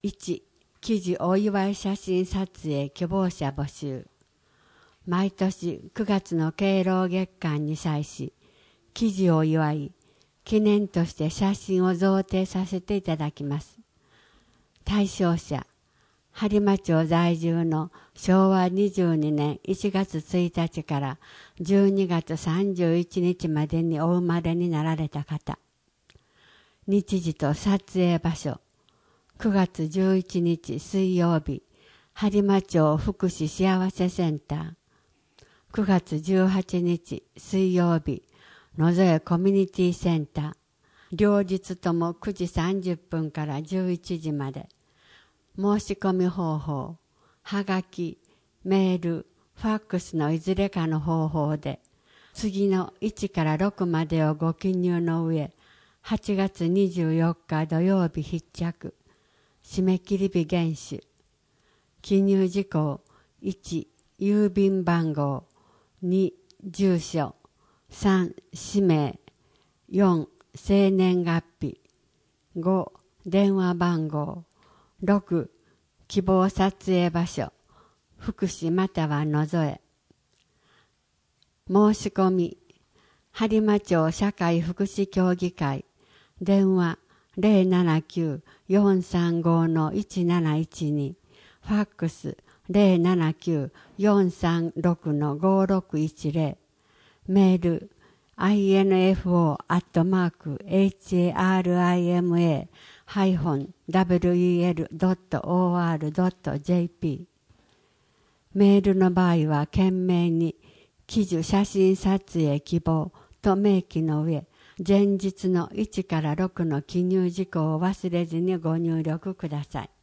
1、記事お祝い写真撮影希望者募集。毎年9月の敬老月間に際し、記事を祝い、記念として写真を贈呈させていただきます。対象者、播磨町在住の昭和22年1月1日から12月31日までにお生まれになられた方。日時と撮影場所、9月11日水曜日、播磨町福祉幸せセンター。9月18日水曜日、野添コミュニティセンター。両日とも9時30分から11時まで。申し込み方法、はがき、メール、ファックスのいずれかの方法で、次の1から6までをご記入の上、8月24日土曜日必着。締め切り日厳守。記入事項、1、郵便番号、2、住所、3、氏名、4、生年月日、5、電話番号、6、希望撮影場所、福祉または野添。申し込み、播磨町社会福祉協議会、電話079-435-1712、ファックス079-436-5610、メールinfo@harima-wel.or.jp。 メールの場合は懸命に記事写真撮影希望と明記の上、前日の1から6の記入事項を忘れずにご入力ください。